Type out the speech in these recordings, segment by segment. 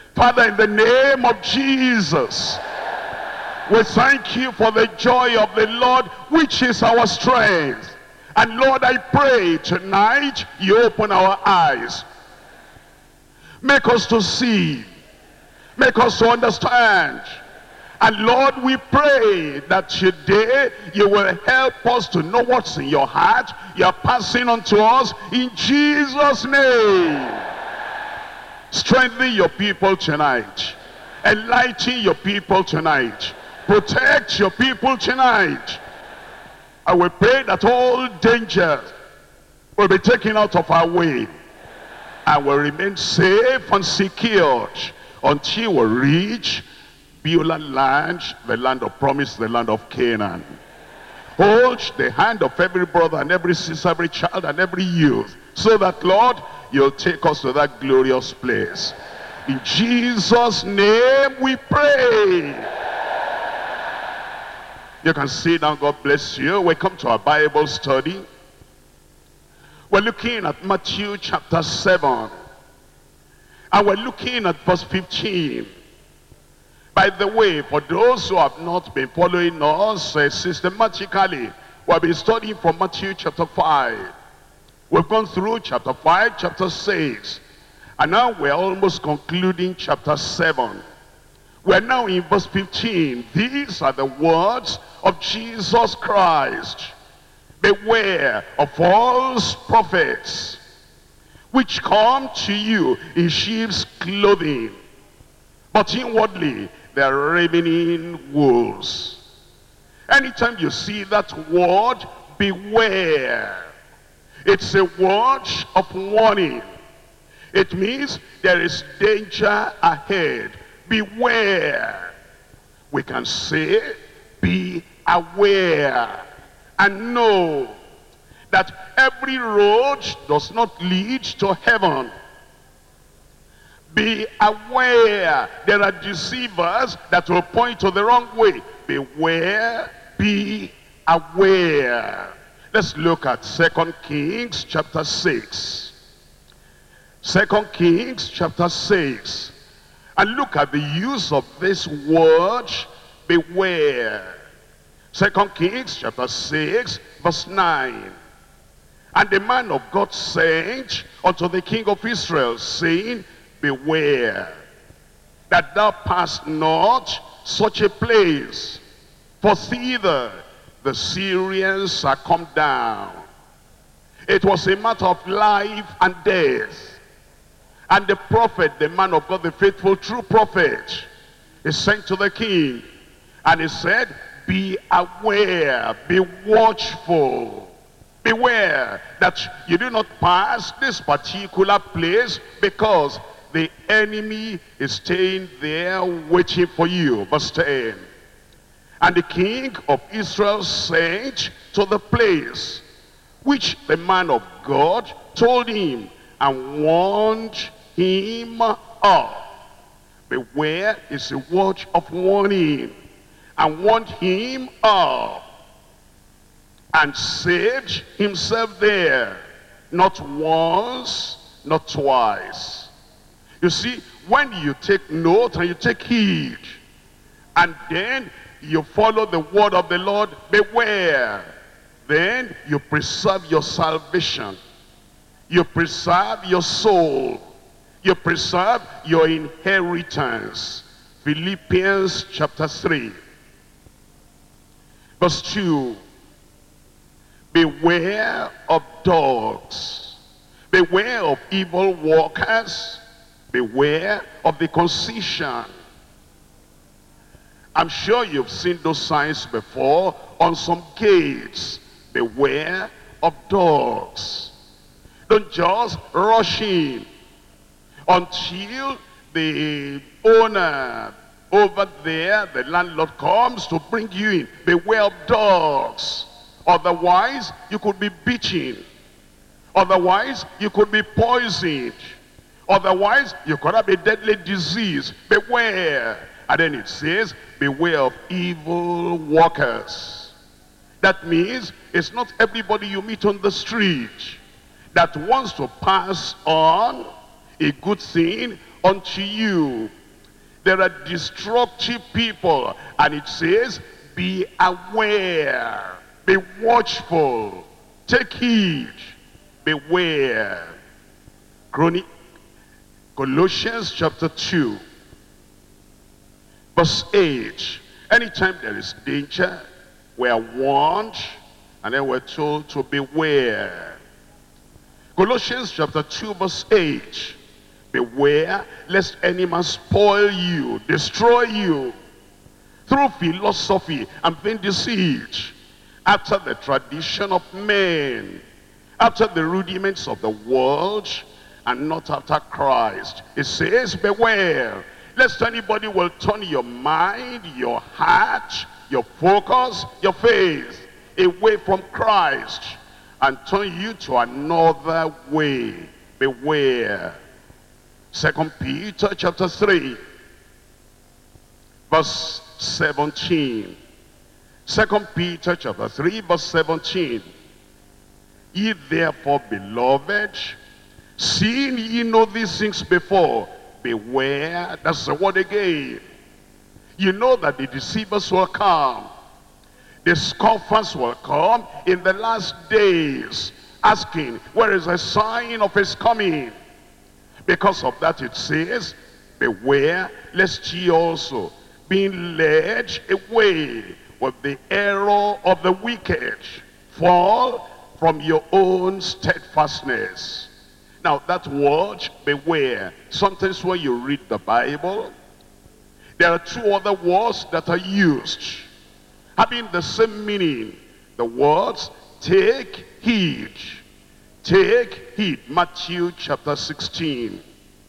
Father, in the name of Jesus, we thank you for the joy of the Lord, which is our strength. And Lord, I pray tonight you open our eyes. Make us to see. Make us to understand. And Lord, we pray that today you will help us to know what's in your heart. You are passing on to us in Jesus' name. Strengthen your people tonight. Enlighten your people tonight. Protect your people tonight. I will pray that all dangers will be taken out of our way and will remain safe and secured until we reach Beulah land, the land of promise, the land of Canaan. Hold the hand of every brother and every sister, every child and every youth, so that, Lord, you'll take us to that glorious place. In Jesus' name we pray. You can sit down. God bless you. We come to our Bible study. We're looking at Matthew chapter 7. And we're looking at verse 15. By the way, for those who have not been following us systematically, we've been studying from Matthew chapter 5. We've gone through chapter 5, chapter 6. And now we're almost concluding chapter 7. We're now in verse 15. These are the words of Jesus Christ. Beware of false prophets, which come to you in sheep's clothing, but inwardly they are ravening wolves. Anytime you see that word, beware, it's a word of warning. It means there is danger ahead. Beware. We can say, be aware, and know that every road does not lead to heaven. Be aware. There are deceivers that will point to the wrong way. Beware, be aware. Let's look at 2 Kings chapter 6. 2 Kings chapter 6. And look at the use of this word, beware. 2 Kings chapter 6, verse 9. And the man of God sent unto the king of Israel, saying, beware, that thou pass not such a place, for thither the Syrians are come down. It was a matter of life and death. And the prophet, the man of God, the faithful, true prophet, is sent to the king. And he said, be aware, be watchful. Beware that you do not pass this particular place, because the enemy is staying there waiting for you. Verse 10. And the king of Israel sent to the place which the man of God told him, and warned him of. Beware is a word of warning. And warned him of. And saved himself there, not once, not twice. You see, when you take note and you take heed, and then you follow the word of the Lord, beware, then you preserve your salvation. You preserve your soul. You preserve your inheritance. Philippians chapter 3. Verse 2. Beware of dogs. Beware of evil workers. Beware of the concision. I'm sure you've seen those signs before on some gates. Beware of dogs. Don't just rush in until the owner over there, the landlord, comes to bring you in. Beware of dogs. Otherwise, you could be beaten. Otherwise, you could be poisoned. Otherwise, you could have a deadly disease. Beware. And then it says, beware of evil workers. That means it's not everybody you meet on the street that wants to pass on a good thing unto you. There are destructive people. And it says, be aware, be watchful, take heed, beware. Colossians chapter 2, verse 8. Anytime there is danger, we are warned, and then we're told to beware. Colossians chapter 2, verse 8. Beware lest any man spoil you, destroy you, through philosophy and vain deceit, after the tradition of men, after the rudiments of the world, and not after Christ. It says, beware lest anybody will turn your mind, your heart, your focus, your faith away from Christ and turn you to another way. Beware. 2 Peter chapter 3, verse 17. 2 Peter chapter 3, verse 17. Ye therefore, beloved, seeing ye know these things before, beware. That's the word again. You know that the deceivers will come. The scoffers will come in the last days, asking, where is the sign of his coming? Because of that it says, beware lest ye also, being led away with the error of the wicked, fall from your own steadfastness. Now that word, beware, sometimes when you read the Bible, there are two other words that are used, having the same meaning. The words, take heed. Take heed, Matthew chapter 16.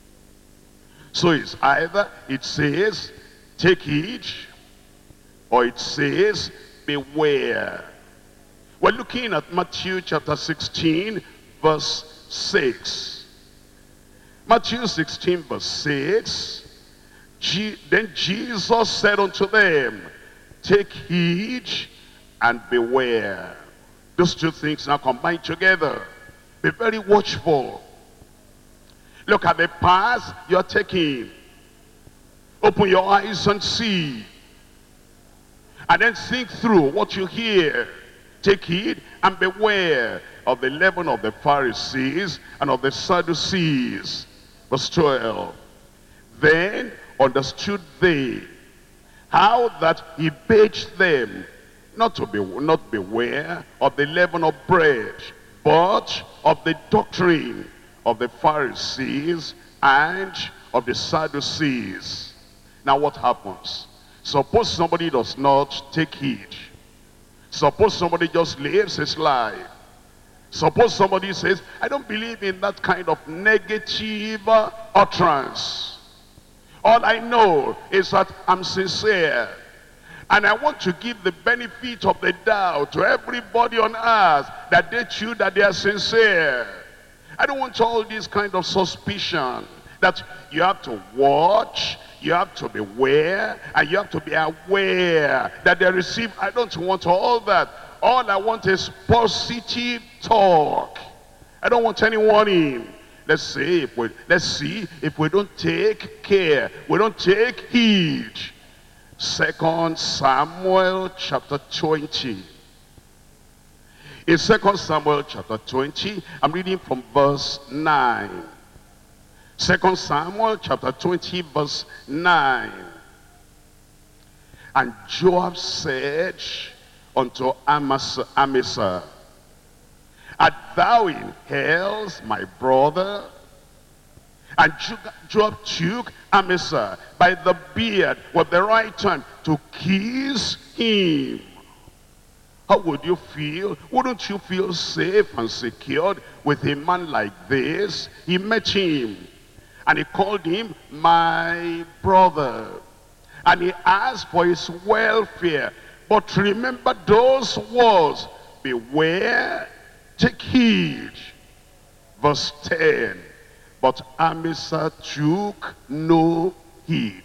So it's either it says, take heed, or it says, beware. We're looking at Matthew chapter 16, verse 6. Matthew 16, verse 6. Then Jesus said unto them, take heed and beware. Those two things now combined together. Be very watchful. Look at the path you're taking. Open your eyes and see. And then think through what you hear. Take heed and beware of the leaven of the Pharisees and of the Sadducees. Verse 12. Then understood they how that he bade them not beware of the leaven of bread, but of the doctrine of the Pharisees and of the Sadducees. Now what happens? Suppose somebody does not take heed. Suppose somebody just lives his life. Suppose somebody says, I don't believe in that kind of negative utterance. All I know is that I'm sincere. And I want to give the benefit of the doubt to everybody on earth that they choose that they are sincere. I don't want all this kind of suspicion that you have to watch, you have to beware, and you have to be aware that they receive. I don't want all that. All I want is positive talk. I don't want any warning. Let's see if we don't take care, we don't take heed. 2 Samuel chapter 20. In 2 Samuel chapter 20, I'm reading from verse 9. 2 Samuel chapter 20, verse 9. And Joab said unto Amasa, art thou in health, my brother? And Joab took Amasa by the beard with the right hand to kiss him. How would you feel? Wouldn't you feel safe and secured with a man like this? He met him and he called him my brother. And he asked for his welfare. But remember those words, beware, take heed. Verse 10. But Amasa took no heed.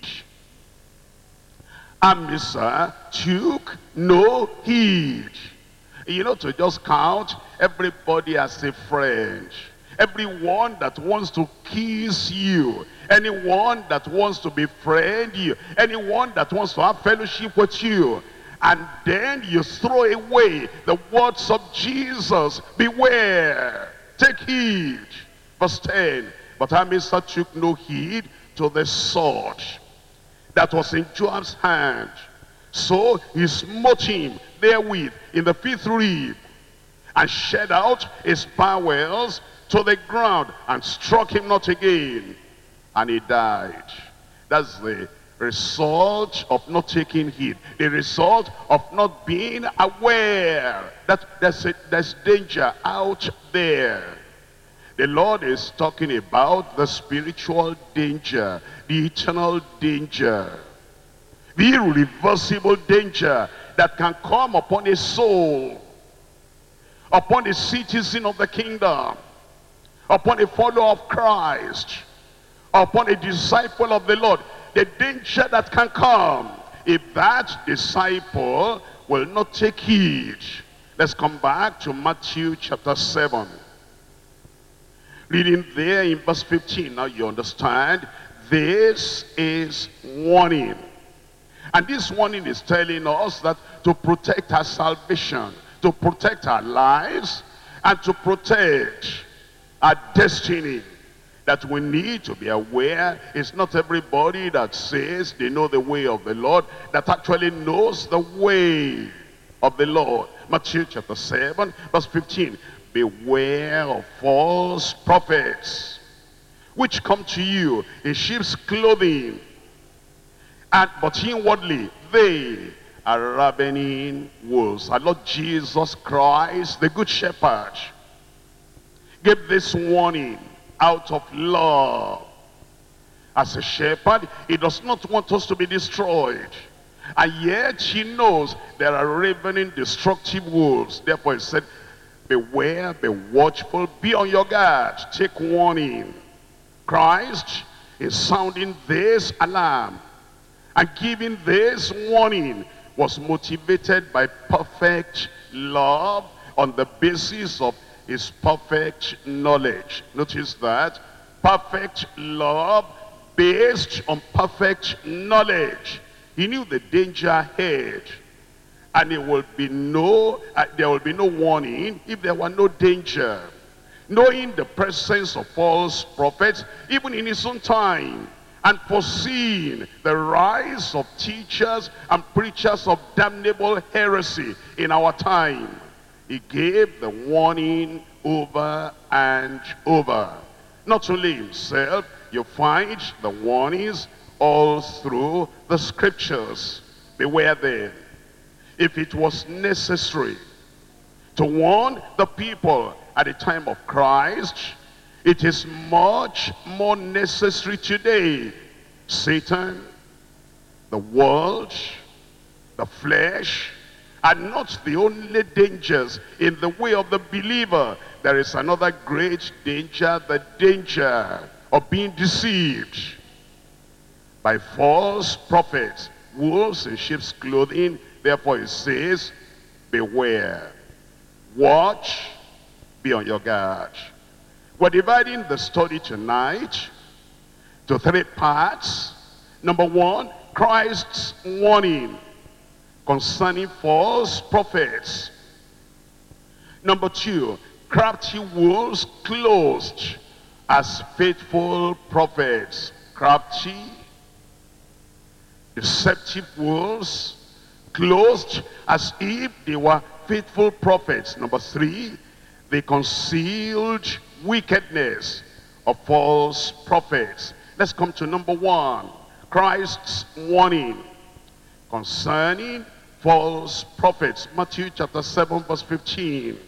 Amasa took no heed. You know, to just count everybody as a friend, Everyone that wants to kiss you, anyone that wants to befriend you, anyone that wants to have fellowship with you, and then you throw away the words of Jesus, beware, take heed. Verse 10, but Amasa took no heed to the sword that was in Joab's hand. So he smote him therewith in the 5th rib, and shed out his bowels to the ground, and struck him not again, and he died. That's the result of not taking heed, the result of not being aware that there's danger out there. The Lord is talking about the spiritual danger, the eternal danger, the irreversible danger that can come upon a soul, upon a citizen of the kingdom, upon a follower of Christ, upon a disciple of the Lord. The danger that can come if that disciple will not take heed. Let's come back to Matthew chapter 7. Reading there in verse 15, now you understand, this is warning. And this warning is telling us that to protect our salvation, to protect our lives, and to protect our destiny, that we need to be aware. It's not everybody that says they know the way of the Lord that actually knows the way of the Lord. Matthew chapter 7, verse 15. Beware of false prophets, which come to you in sheep's clothing, but inwardly they are ravening wolves. Our Lord Jesus Christ, the Good Shepherd, gave this warning out of love. As a shepherd, he does not want us to be destroyed. And yet he knows there are ravening, destructive wolves. Therefore he said, beware, be watchful, be on your guard, take warning. Christ is sounding this alarm and giving this warning was motivated by perfect love on the basis of his perfect knowledge. Notice that, perfect love based on perfect knowledge. He knew the danger ahead, and there will be no warning if there were no danger. Knowing the presence of false prophets, even in his own time, and foreseeing the rise of teachers and preachers of damnable heresy in our time, he gave the warning over and over. Not only himself, you find the warnings all through the scriptures. Beware then. If it was necessary to warn the people at the time of Christ, it is much more necessary today. Satan, the world, the flesh are not the only dangers in the way of the believer. There is another great danger, the danger of being deceived by false prophets, wolves in sheep's clothing. Therefore it says, beware, watch, be on your guard. We're dividing the study tonight to 3 parts. Number 1, Christ's warning concerning false prophets. Number 2, crafty wolves clothed as faithful prophets. Crafty, deceptive wolves clothed as if they were faithful prophets. Number 3, the concealed wickedness of false prophets. Let's come to number 1, Christ's warning concerning false prophets. Matthew chapter 7 verse 15.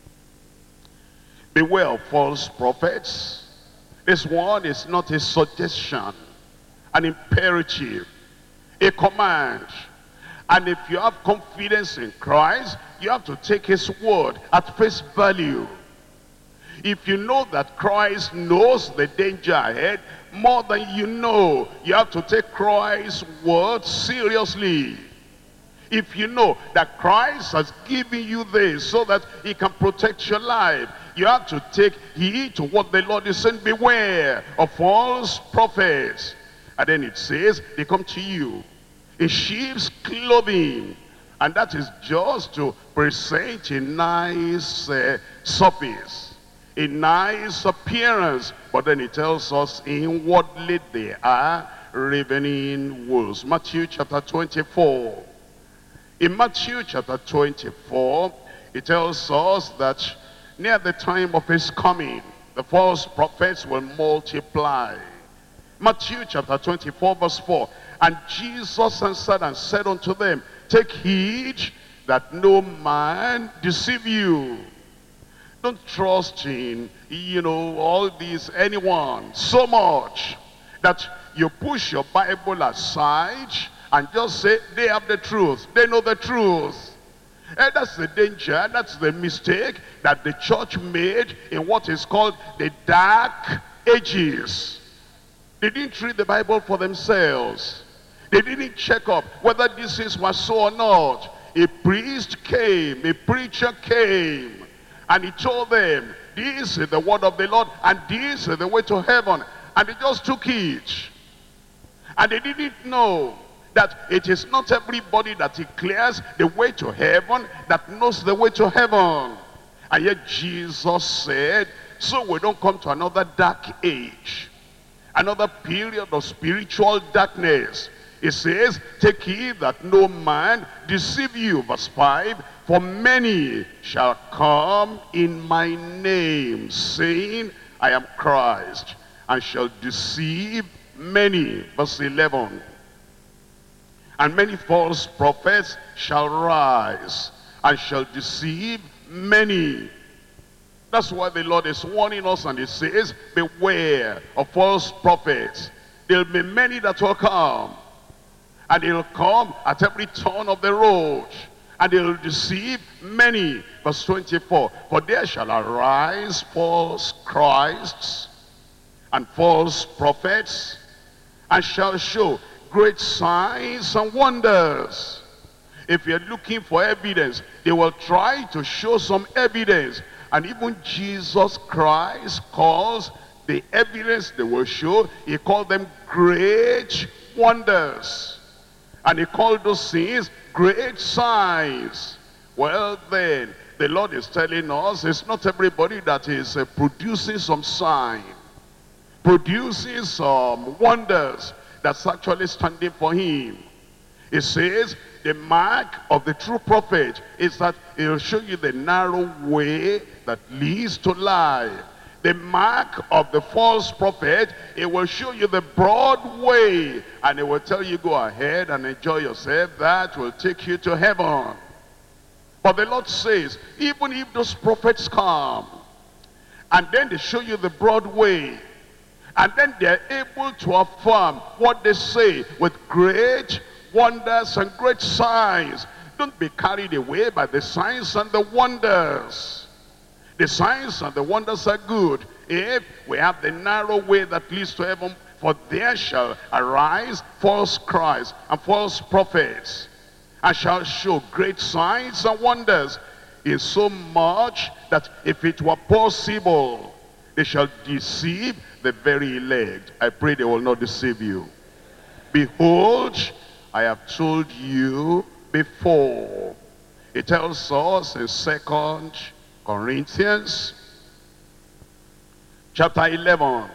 Beware of false prophets. This one is not a suggestion, an imperative, a command. And if you have confidence in Christ, you have to take his word at face value. If you know that Christ knows the danger ahead more than you know, you have to take Christ's word seriously. If you know that Christ has given you this so that he can protect your life, you have to take heed to what the Lord is saying. Beware of false prophets. And then it says, they come to you in sheep's clothing. And that is just to present a nice surface, a nice appearance. But then it tells us inwardly they are ravening wolves. Matthew chapter 24. In Matthew chapter 24, it tells us that near the time of his coming, the false prophets will multiply. Matthew chapter 24 verse 4. And Jesus answered and said unto them, take heed that no man deceive you. Don't trust in, all these, anyone, so much that you push your Bible aside and just say, they have the truth, they know the truth. And that's the danger, that's the mistake that the church made in what is called the dark ages. They didn't read the Bible for themselves. They didn't check up whether this was so or not. A priest came, a preacher came, and he told them, this is the word of the Lord, and this is the way to heaven. And they just took it. And they didn't know that it is not everybody that declares the way to heaven that knows the way to heaven. And yet Jesus said, so we don't come to another dark age, another period of spiritual darkness. It says, take heed that no man deceive you. Verse 5, for many shall come in my name, saying, I am Christ, and shall deceive many. Verse 11, and many false prophets shall rise, and shall deceive many. That's why the Lord is warning us, and he says, beware of false prophets. There will be many that will come. And they'll come at every turn of the road, and they'll deceive many. Verse 24, for there shall arise false Christs and false prophets, and shall show great signs and wonders. If you're looking for evidence, they will try to show some evidence. And even Jesus Christ calls the evidence they will show, he called them great wonders. And he called those things great signs. Well then, the Lord is telling us it's not everybody that is producing some sign, producing some wonders that's actually standing for him. It says the mark of the true prophet is that he will show you the narrow way that leads to life. The mark of the false prophet, it will show you the broad way, and it will tell you, go ahead and enjoy yourself. That will take you to heaven. But the Lord says, even if those prophets come, and then they show you the broad way, and then they're able to affirm what they say with great wonders and great signs, don't be carried away by the signs and the wonders. The signs and the wonders are good if we have the narrow way that leads to heaven. For there shall arise false Christs and false prophets, and shall show great signs and wonders, in so much that if it were possible, they shall deceive the very elect. I pray they will not deceive you. Behold, I have told you before. It tells us in 2 Corinthians chapter 11.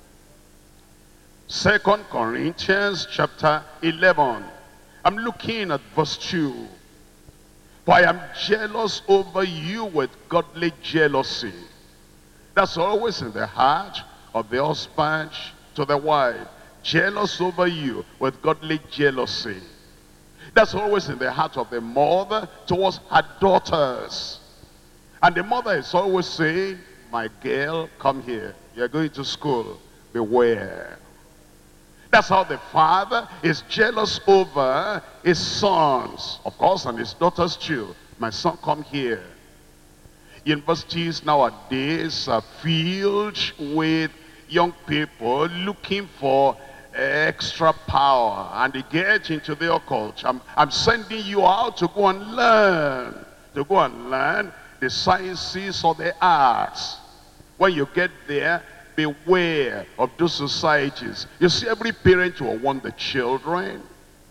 2 Corinthians chapter 11. I'm looking at verse 2. For I am jealous over you with godly jealousy. That's always in the heart of the husband to the wife. Jealous over you with godly jealousy. That's always in the heart of the mother towards her daughters. And the mother is always saying, my girl, come here. You're going to school. Beware. That's how the father is jealous over his sons, of course, and his daughters too. My son, come here. Universities nowadays are filled with young people looking for extra power, and they get into the occult. I'm sending you out to go and learn. To go and learn the sciences or the arts. When you get there, beware of those societies. You see, every parent will want the children,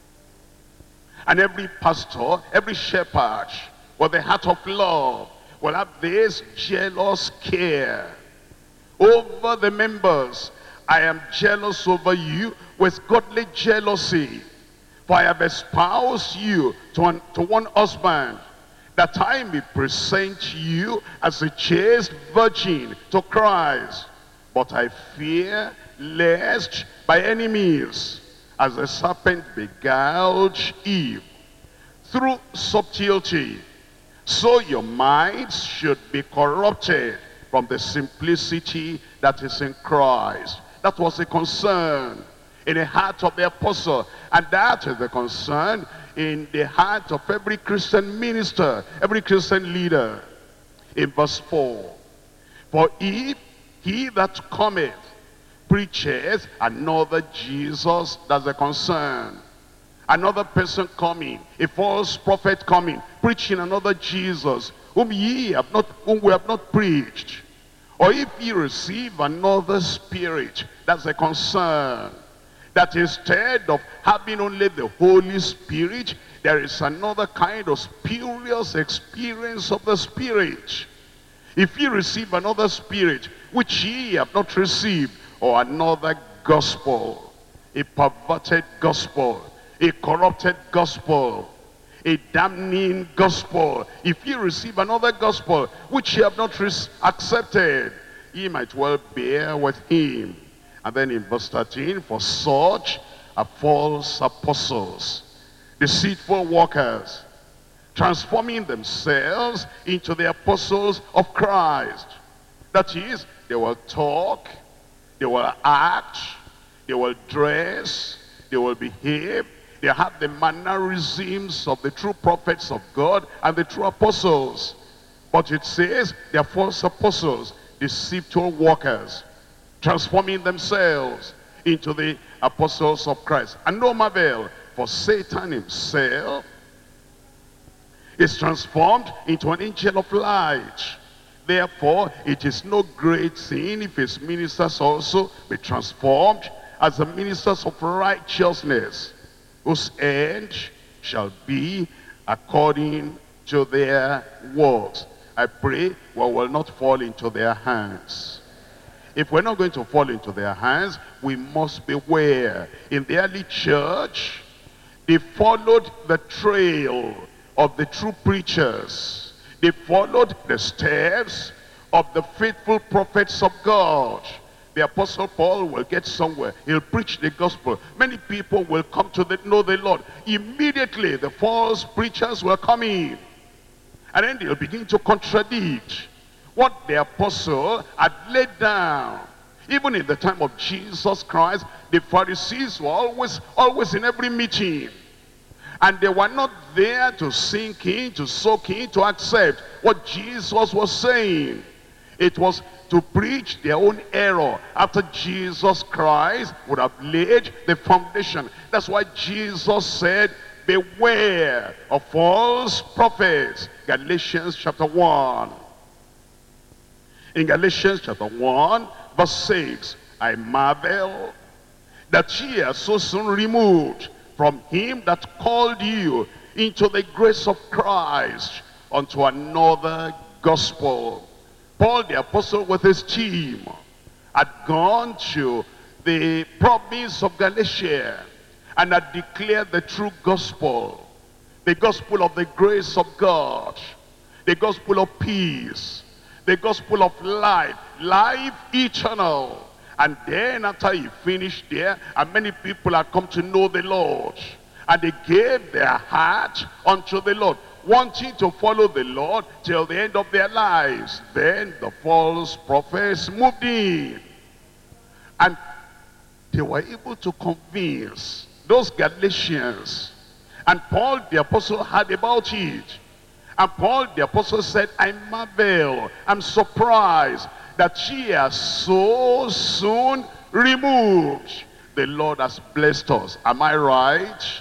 and every pastor, every shepherd with the heart of love will have this jealous care over the members. I am jealous over you with godly jealousy, for I have espoused you to one husband, that I may present you as a chaste virgin to Christ. But I fear lest by any means, as the serpent beguiled Eve through subtlety, so your minds should be corrupted from the simplicity that is in Christ. That was the concern in the heart of the apostle, and that is the concern in the heart of every Christian minister, every Christian leader. In verse 4, for if he that cometh preacheth another Jesus, that's the concern. Another person coming, a false prophet coming, preaching another Jesus, whom we have not preached. Or if ye receive another spirit, that's a concern. That instead of having only the Holy Spirit, there is another kind of spurious experience of the Spirit. If ye receive another spirit, which ye have not received, or another gospel, a perverted gospel, a corrupted gospel, a damning gospel. If ye receive another gospel which ye have not accepted, ye might well bear with him. And then in verse 13, for such are false apostles, deceitful workers, transforming themselves into the apostles of Christ. That is, they will talk, they will act, they will dress, they will behave, they have the mannerisms of the true prophets of God and the true apostles. But it says they are false apostles, deceitful workers, transforming themselves into the apostles of Christ. And no marvel, for Satan himself is transformed into an angel of light. Therefore, it is no great thing if his ministers also be transformed as the ministers of righteousness, whose end shall be according to their works. I pray we will not fall into their hands. If we're not going to fall into their hands, we must beware. In the early church, they followed the trail of the true preachers. They followed the steps of the faithful prophets of God. The Apostle Paul will get somewhere. He'll preach the gospel. Many people will come to know the Lord. Immediately, the false preachers will come in. And then they'll begin to contradict what the apostle had laid down. Even in the time of Jesus Christ, the Pharisees were always in every meeting. And they were not there to sink in, to soak in, to accept what Jesus was saying. It was to preach their own error after Jesus Christ would have laid the foundation. That's why Jesus said, beware of false prophets. Galatians chapter 1. In Galatians chapter 1, verse 6, I marvel that ye are so soon removed from him that called you into the grace of Christ unto another gospel. Paul the apostle with his team had gone to the province of Galatia and had declared the true gospel, the gospel of the grace of God, the gospel of peace, the gospel of life, life eternal. And then after he finished there, and many people had come to know the Lord, and they gave their heart unto the Lord, wanting to follow the Lord till the end of their lives. Then the false prophets moved in, and they were able to convince those Galatians. And Paul the apostle heard about it. And Paul the apostle said, I marvel, I'm surprised that ye are so soon removed. The Lord has blessed us. Am I right?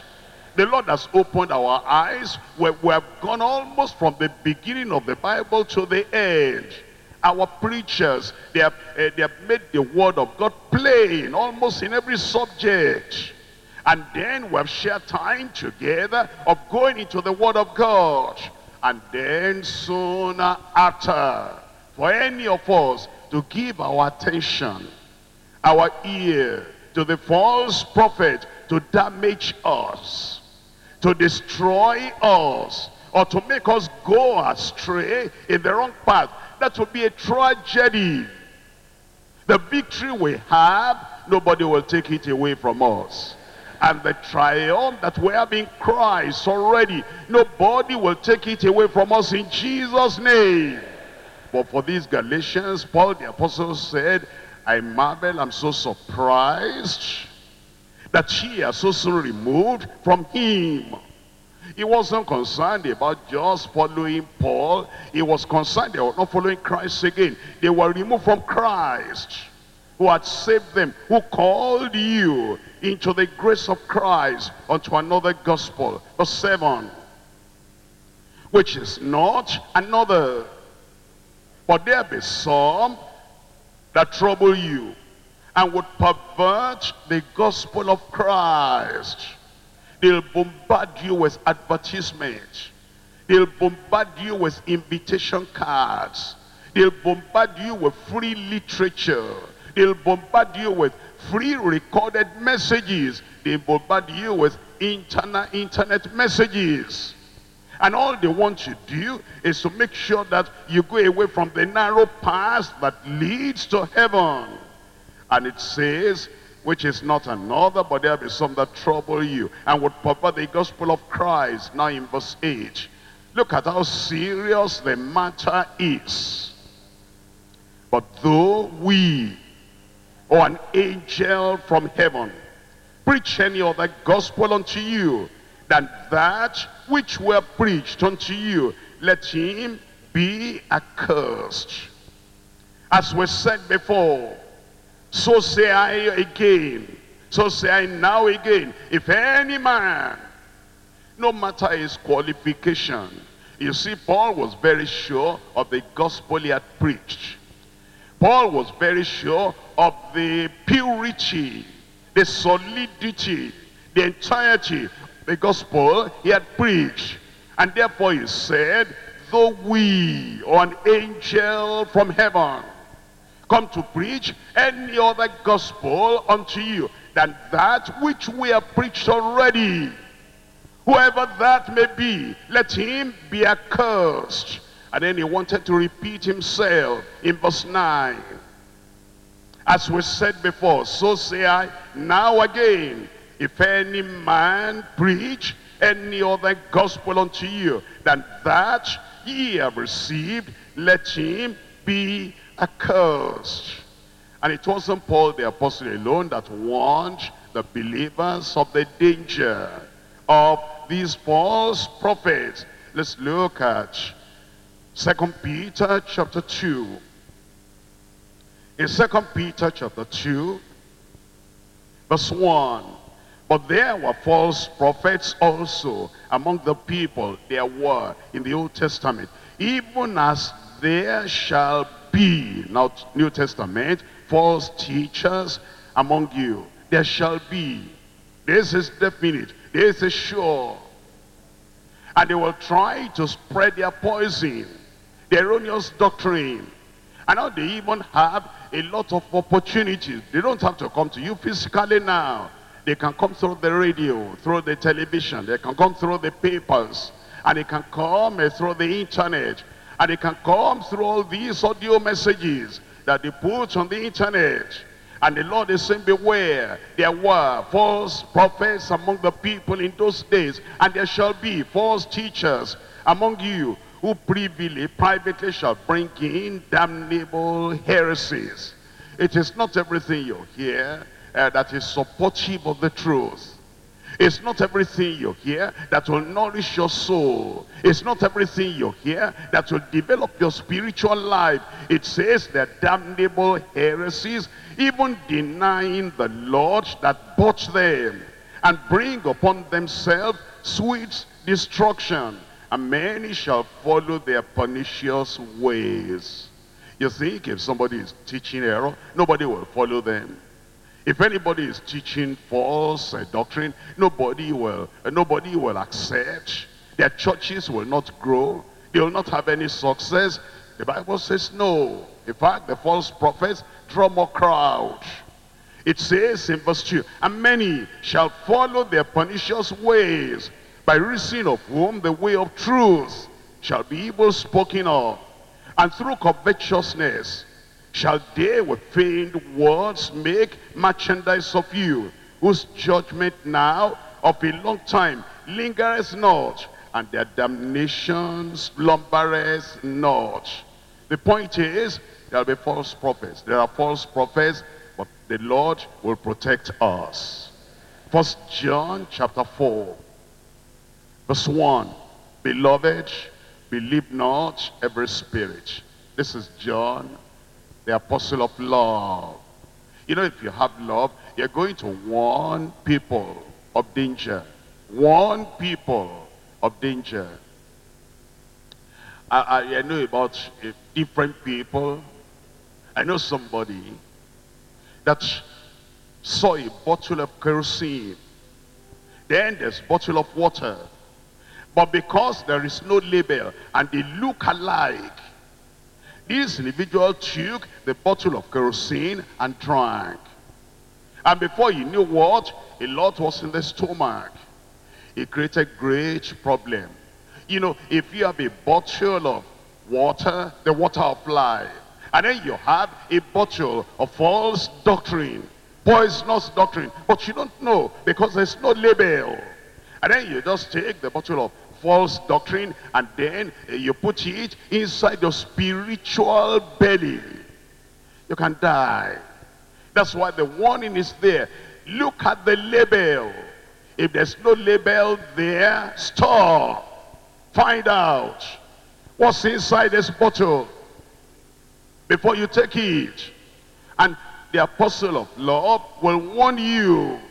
The Lord has opened our eyes. We have gone almost from the beginning of the Bible to the end. Our preachers, they have made the word of God plain almost in every subject. And then we have shared time together of going into the word of God. And then soon after, for any of us to give our attention, our ear to the false prophet to damage us, to destroy us, or to make us go astray in the wrong path, that would be a tragedy. The victory we have, nobody will take it away from us. And the triumph that we have in Christ already, nobody will take it away from us in Jesus' name. But for these Galatians, Paul the apostle said, I marvel, I'm so surprised that ye are so soon removed from him. He wasn't concerned about just following Paul. He was concerned they were not following Christ again. They were removed from Christ, who had saved them, who called you into the grace of Christ unto another gospel. Verse 7. Which is not another, but there be some that trouble you and would pervert the gospel of Christ. They'll bombard you with advertisements. They'll bombard you with invitation cards. They'll bombard you with free literature. They'll bombard you with free recorded messages. They'll bombard you with internet messages. And all they want to do is to make sure that you go away from the narrow path that leads to heaven. And it says, which is not another, but there be some that trouble you and would pervert the gospel of Christ. Now in verse 8, look at how serious the matter is. But though we, or an angel from heaven, preach any other gospel unto you than that which were preached unto you, let him be accursed. As we said before, so say I again, so say I now again, if any man, no matter his qualification. You see, Paul was very sure of the gospel he had preached. Paul was very sure of the purity, the solidity, the entirety of the gospel he had preached. And therefore he said, though we, or an angel from heaven, come to preach any other gospel unto you than that which we have preached already, whoever that may be, let him be accursed. And then he wanted to repeat himself in verse 9. As we said before, so say I now again, if any man preach any other gospel unto you than that ye have received, let him be accursed. And it wasn't Paul the apostle alone that warned the believers of the danger of these false prophets. Let's look at 2 Peter chapter 2. In 2 Peter chapter 2, verse 1. But there were false prophets also among the people. There were in the Old Testament, even as there shall be, now New Testament, false teachers among you. There shall be. This is definite. This is sure. And they will try to spread their poison, their erroneous doctrine. And now they even have a lot of opportunities. They don't have to come to you physically now. They can come through the radio, through the television. They can come through the papers. And they can come through the internet. And they can come through all these audio messages that they put on the internet. And the Lord is saying, beware, there were false prophets among the people in those days, and there shall be false teachers among you, who privately shall bring in damnable heresies. It is not everything you hear that is supportive of the truth. It's not everything you hear that will nourish your soul. It's not everything you hear that will develop your spiritual life. It says that damnable heresies, even denying the Lord that bought them, and bring upon themselves sweet destruction, and many shall follow their pernicious ways. You think if somebody is teaching error, nobody will follow them? If anybody is teaching false doctrine, nobody will accept. Their churches will not grow. They will not have any success. The Bible says no. In fact, the false prophets draw more crowd. It says in verse 2, and many shall follow their pernicious ways, by reason of whom the way of truth shall be evil spoken of. And through covetousness shall they with feigned words make merchandise of you, whose judgment now of a long time lingereth not, and their damnation slumbereth not. The point is, there will be false prophets. There are false prophets, but the Lord will protect us. 1 John chapter 4, verse 1. Beloved, believe not every spirit. This is John, the apostle of love. You know, if you have love, you're going to warn people of danger. Warn people of danger. I know about different people. I know somebody that saw a bottle of kerosene. Then there's a bottle of water. But because there is no label and they look alike, this individual took the bottle of kerosene and drank. And before he knew what, a lot was in the stomach. It created great problem. You know, if you have a bottle of water, the water of life, and then you have a bottle of false doctrine, poisonous doctrine, but you don't know because there's no label. And then you just take the bottle of false doctrine and then you put it inside your spiritual belly. You can die. That's why the warning is there. Look at the label. If there's no label there, stop. Find out what's inside this bottle before you take it. And the apostle of love will warn you.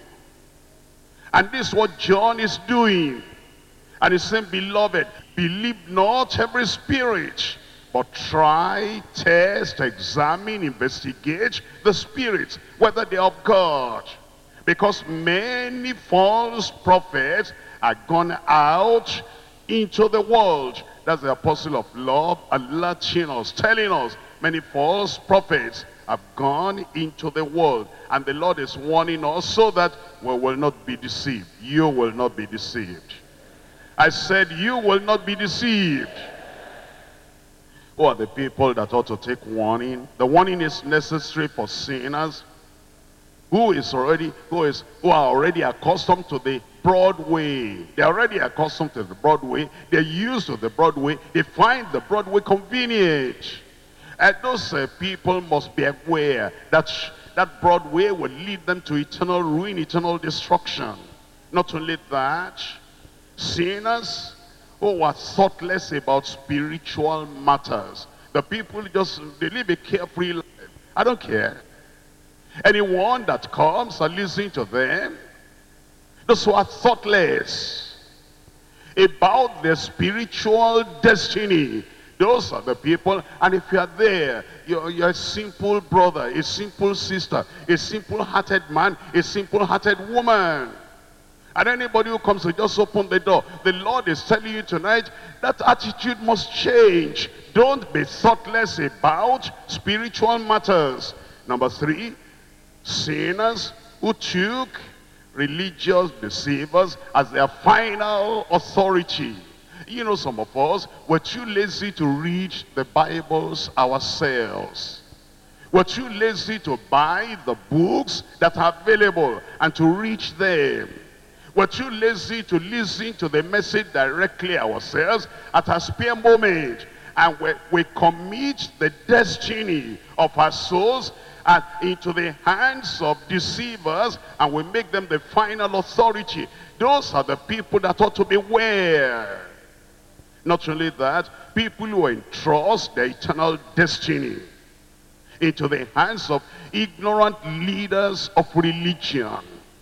And this is what John is doing. And he's saying, beloved, believe not every spirit, but try, test, examine, investigate the spirits, whether they are of God. Because many false prophets are gone out into the world. That's the apostle of love alerting us, telling us many false prophets have gone into the world. And the Lord is warning us so that we will not be deceived. You will not be deceived. I said you will not be deceived. Who are the people that ought to take warning? The warning is necessary for sinners who are already accustomed to the broad way. They're already accustomed to the broad way. They're used to the broad way. They find the broad way convenient. And those people must be aware that that broad way will lead them to eternal ruin, eternal destruction. Not only that, sinners who are thoughtless about spiritual matters. The people they live a carefree life. I don't care. Anyone that comes and listens to them, those who are thoughtless about their spiritual destiny, those are the people. And if you are there, you're a simple brother, a simple sister, a simple-hearted man, a simple-hearted woman. And anybody who comes to just open the door, the Lord is telling you tonight, that attitude must change. Don't be thoughtless about spiritual matters. Number 3, sinners who took religious deceivers as their final authority. You know, some of us were too lazy to read the Bibles ourselves. We're too lazy to buy the books that are available and to read them. We're too lazy to listen to the message directly ourselves at a spare moment. And we commit the destiny of our souls into the hands of deceivers, and we make them the final authority. Those are the people that ought to beware. Not only that, people who entrust their eternal destiny into the hands of ignorant leaders of religion.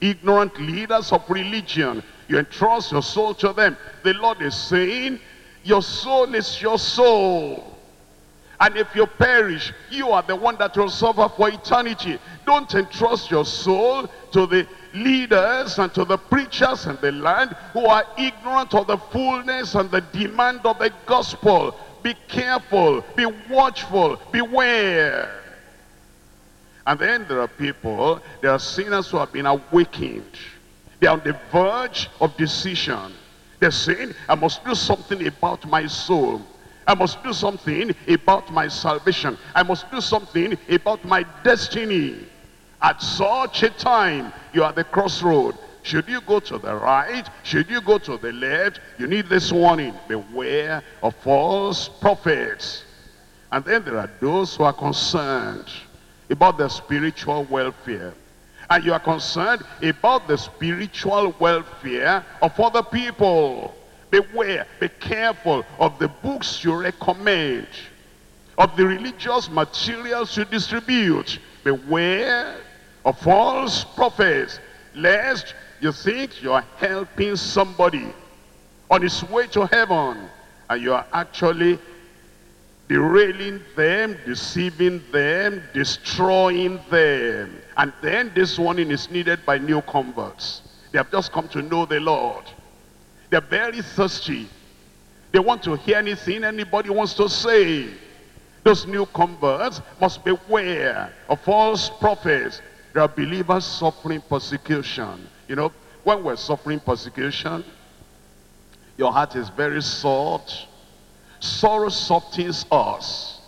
ignorant leaders of religion. You entrust your soul to them. The Lord is saying, your soul is your soul. And if you perish, you are the one that will suffer for eternity. Don't entrust your soul to the leaders and to the preachers in the land who are ignorant of the fullness and the demand of the gospel. Be careful, be watchful, beware. And then there are people, there are sinners who have been awakened. They are on the verge of decision. They're saying, I must do something about my soul. I must do something about my salvation. I must do something about my destiny. At such a time, you are at the crossroad. Should you go to the right? Should you go to the left? You need this warning. Beware of false prophets. And then there are those who are concerned about their spiritual welfare. And you are concerned about the spiritual welfare of other people. Beware, be careful of the books you recommend, of the religious materials you distribute. Beware of false prophets, lest you think you are helping somebody on his way to heaven, and you are actually derailing them, deceiving them, destroying them. And then this warning is needed by new converts. They have just come to know the Lord. They're very thirsty. They want to hear anything anybody wants to say. Those new converts must beware of false prophets. There are believers suffering persecution. You know, when we're suffering persecution, your heart is very soft. Sorrow softens us.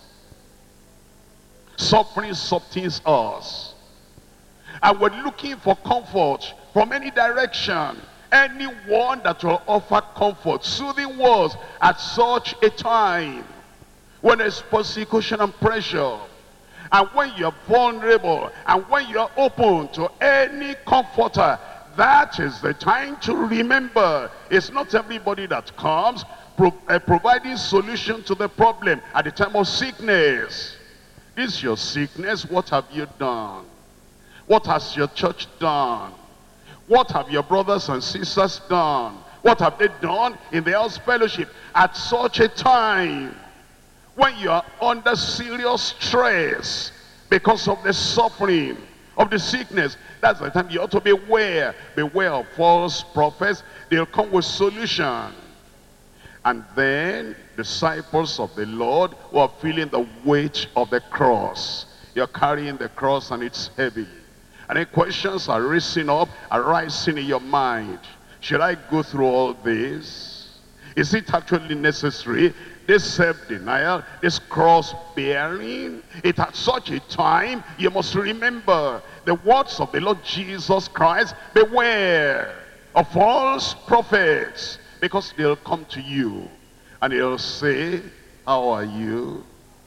Suffering softens us. And we're looking for comfort from any direction. Anyone that will offer comfort, soothing words at such a time when there's persecution and pressure, and when you're vulnerable, and when you're open to any comforter, that is the time to remember. It's not everybody that comes providing solution to the problem at the time of sickness. This is your sickness. What have you done? What has your church done? What have your brothers and sisters done? What have they done in the house fellowship at such a time when you are under serious stress because of the suffering of the sickness? That's the time you ought to beware. Beware of false prophets. They'll come with solution. And then disciples of the Lord who are feeling the weight of the cross. You're carrying the cross and it's heavy. And then questions are arising in your mind. Should I go through all this? Is it actually necessary? This self-denial, this cross-bearing, it at such a time, you must remember the words of the Lord Jesus Christ. Beware of false prophets, because they'll come to you and they'll say, how are you?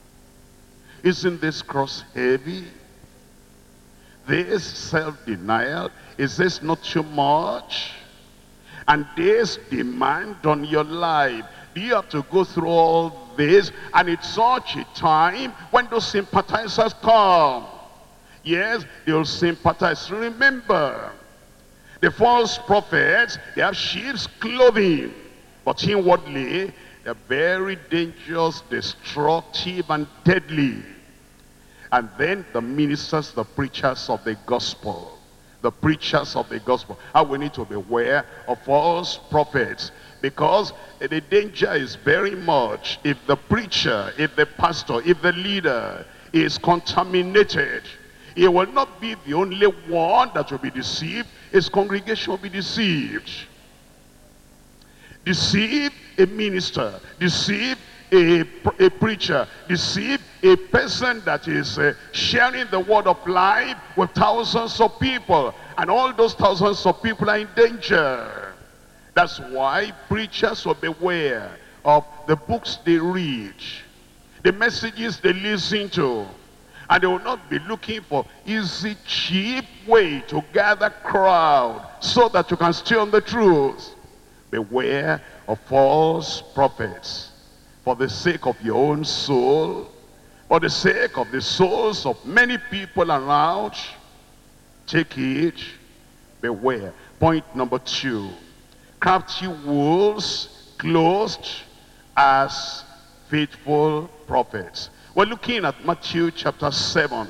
Isn't this cross heavy? This self-denial, is this not too much? And this demand on your life, do you have to go through all this? And it's such a time when those sympathizers come. Yes, they'll sympathize. Remember, the false prophets, they have sheep's clothing, but inwardly, they're very dangerous, destructive, and deadly. And then the ministers, the preachers of the gospel. The preachers of the gospel. How we need to beware of false prophets. Because the danger is very much if the preacher, if the pastor, if the leader is contaminated, he will not be the only one that will be deceived. His congregation will be deceived. Deceive a minister. Deceive a preacher. Deceive a person that is sharing the word of life with thousands of people, and all those thousands of people are in danger. That's why preachers will beware of the books they read, the messages they listen to, and they will not be looking for easy, cheap way to gather crowd so that you can stay on the truth. Beware of false prophets. For the sake of your own soul, for the sake of the souls of many people around, take it. Beware. Point number 2. Crafty wolves clothed as faithful prophets. We're looking at Matthew chapter 7.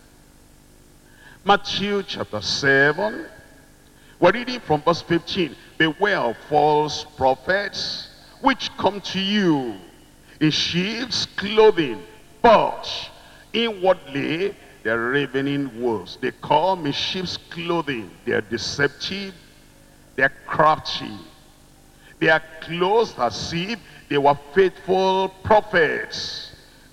Matthew chapter 7. We're reading from verse 15. Beware of false prophets, which come to you in sheep's clothing, but inwardly they're ravening wolves. They come in sheep's clothing. They're deceptive. They're crafty. They are clothed as if they were faithful prophets.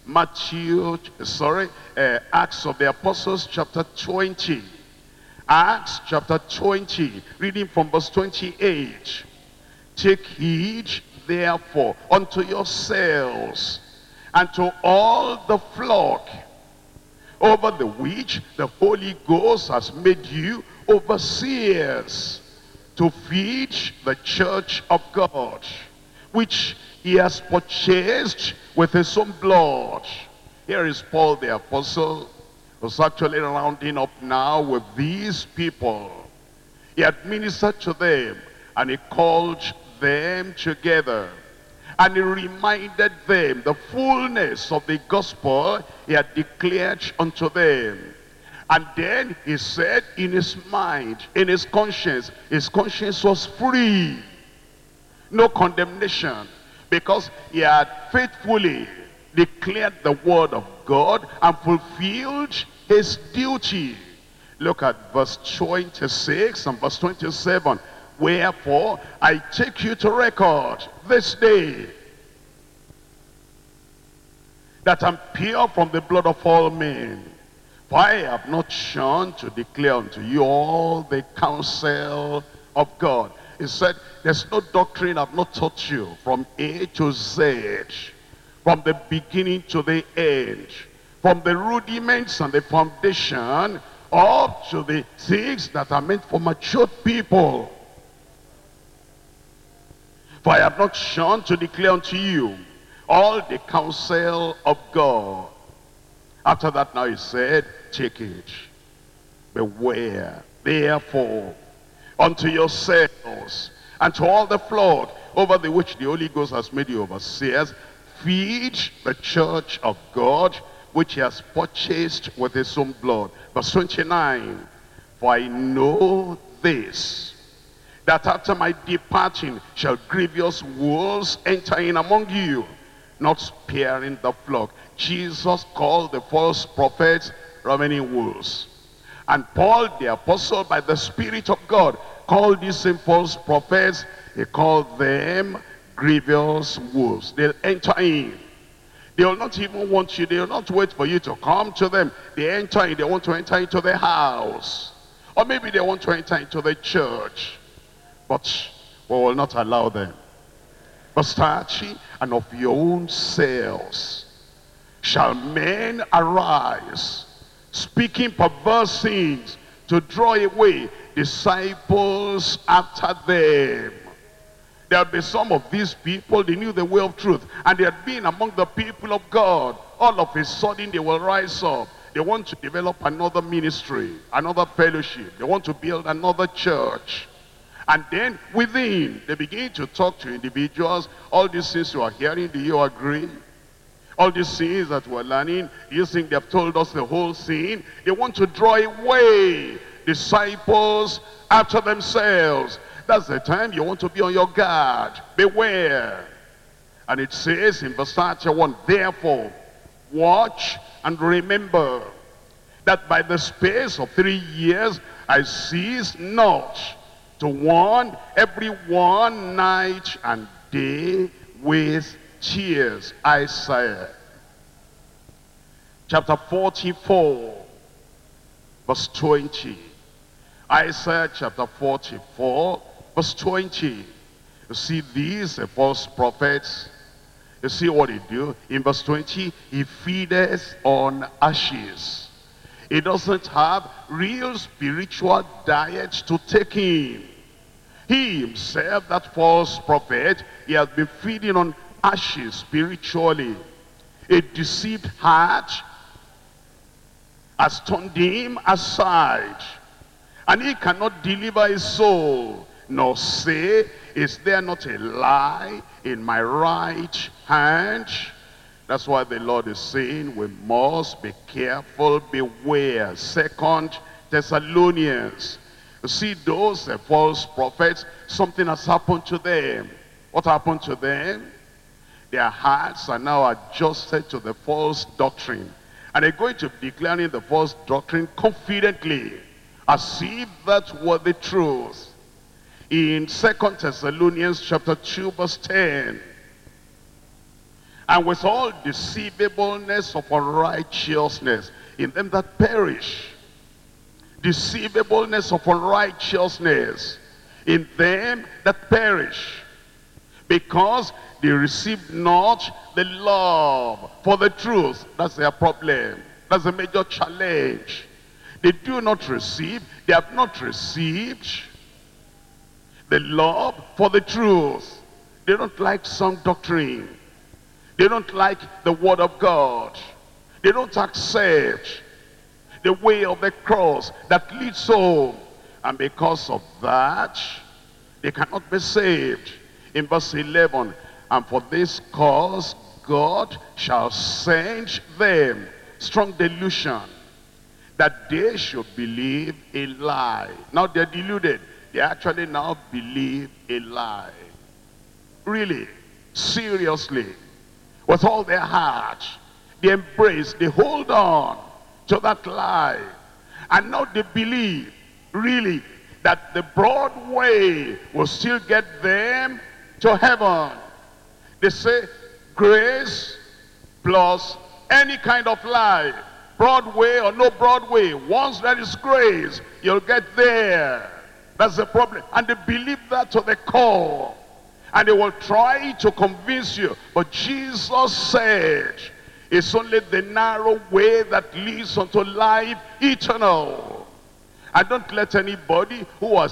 Acts of the Apostles chapter 20. Acts chapter 20, reading from verse 28. Take heed therefore unto yourselves and to all the flock, over the which the Holy Ghost has made you overseers, to feed the church of God, which he has purchased with his own blood. Here is Paul the apostle, who's actually rounding up now with these people. He had ministered to them, and he called them together, and he reminded them the fullness of the gospel he had declared unto them. And then he said in his mind, in his conscience was free. No condemnation, because he had faithfully declared the word of God and fulfilled his duty. Look at verse 26 and verse 27. Wherefore I take you to record this day, that I'm pure from the blood of all men. For I have not shunned to declare unto you all the counsel of God. He said, there's no doctrine I've not taught you from A to Z, from the beginning to the end, from the rudiments and the foundation up to the things that are meant for mature people. For I have not shunned to declare unto you all the counsel of God. After that now he said, take it. Beware, therefore, unto yourselves and to all the flock over the which the Holy Ghost has made you overseers, feed the church of God, which he has purchased with his own blood. Verse 29, for I know this, that after my departing shall grievous wolves enter in among you, not sparing the flock. Jesus called the false prophets ravening wolves. And Paul the apostle, by the Spirit of God, called these same false prophets, he called them grievous wolves. They'll enter in. They will not even want you. They will not wait for you to come to them. They enter in. They want to enter into the house. Or maybe they want to enter into the church. But we will not allow them. Verse 30, and of your own selves shall men arise, speaking perverse things, to draw away disciples after them. There'll be some of these people, they knew the way of truth, and they had been among the people of God. All of a sudden they will rise up. They want to develop another ministry, another fellowship. They want to build another church. And then within, they begin to talk to individuals. All these things you are hearing, do you agree? All these things that we're learning, you think they've told us the whole thing? They want to draw away disciples after themselves. That's the time you want to be on your guard. Beware. And it says in verse 31, therefore, watch and remember that by the space of 3 years I cease not to warn everyone night and day with tears. Isaiah chapter 44 verse 20. Isaiah chapter 44 verse 20. You see these false prophets. You see what he do? In verse 20, he feedeth on ashes. He doesn't have real spiritual diet to take in. He himself, that false prophet, he has been feeding on ashes spiritually. A deceived heart has turned him aside. and he cannot deliver his soul, nor say, is there not a lie in my right hand? That's why the Lord is saying we must be careful, beware. 2 Thessalonians. You see those false prophets, something has happened to them. What happened to them? Their hearts are now adjusted to the false doctrine. And they're going to be declaring the false doctrine confidently, as if that were the truth. In 2 Thessalonians chapter 2 verse 10. And with all deceivableness of unrighteousness in them that perish. Deceivableness of unrighteousness in them that perish. Because they received not the love for the truth. That's their problem. That's a major challenge. They do not receive, they have not received the love for the truth. They don't like sound doctrine. They don't like the word of God. They don't accept the way of the cross that leads home. And because of that, they cannot be saved. In verse 11, and for this cause God shall send them strong delusion, that they should believe a lie. Now they're deluded. They actually now believe a lie. Really, seriously, with all their heart, they embrace, they hold on to that lie. And now they believe, really, that the broad way will still get them to heaven. They say grace plus any kind of life, Broadway or no Broadway, once there is grace, you'll get there. That's the problem. And they believe that to the core. And they will try to convince you. But Jesus said, it's only the narrow way that leads unto life eternal. And don't let anybody who has